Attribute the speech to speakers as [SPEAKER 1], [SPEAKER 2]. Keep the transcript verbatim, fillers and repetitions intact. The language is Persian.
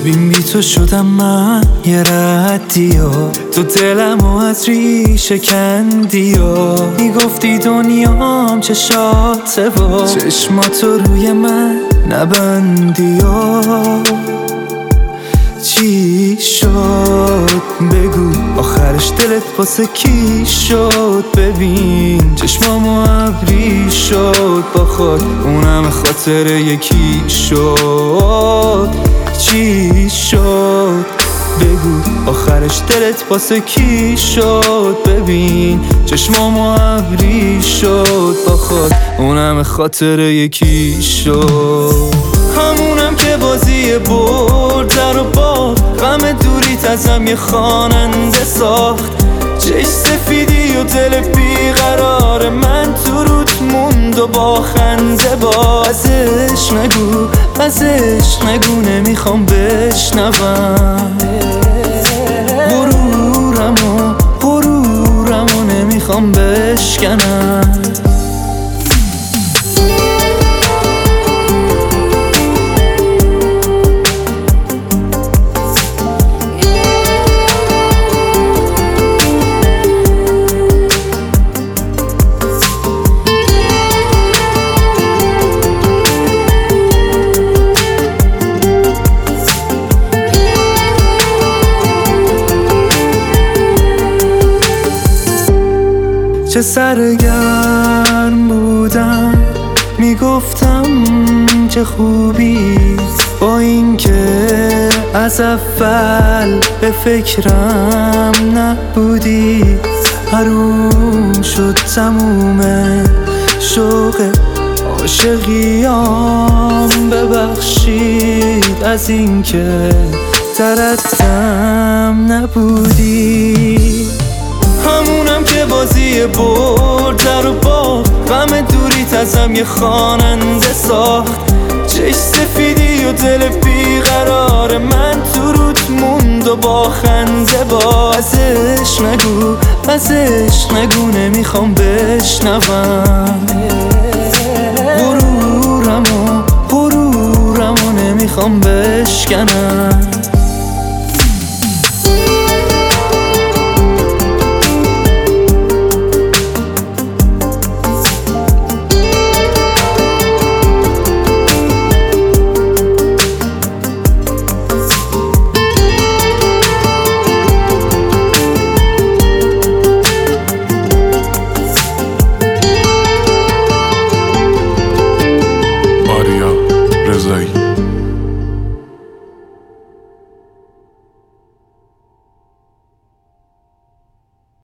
[SPEAKER 1] ببین بی تو شدم من یه ردی ها، تو دلم و از ریشه کندی ها. میگفتی دنیام چشاته و چشماتو روی من نبندی ها. چی شد بگو آخرش دلت واسه کی شد؟ ببین چشمامو ابری شد با خود، اونم خاطر یکی شد. چی شد بگو آخرش دلت واسه کی شد؟ ببین چشمامو ابری شد با خود، اونم خاطر یکی شد. همونم که بازی برد در و باخت، غم دوریت ازم یه خواننده ساخت. چش سفیدی و دل بیقرار من تو روت موند و با خنده با. ازش نگو ازش نگو نمیخوام بشنوم، غرورمو غرورمو نمیخوام بشکنم. چه سرگرم بودم میگفتم چه خوبی، با اینکه از اول به فکرم نبودی. حروم شد تموم شوق عاشقیام، ببخشید از اینکه طرفم نبودی. همونم که بازی برد در و باخت، غم دوریت ازم یه خواننده ساخت. چش سفیدی و دل بیقرار من تو روت موند و با خنده با. ازش نگو ازش نگو نمیخوام بشنوم، غرورمو غرورمو نمیخوام بشکنم.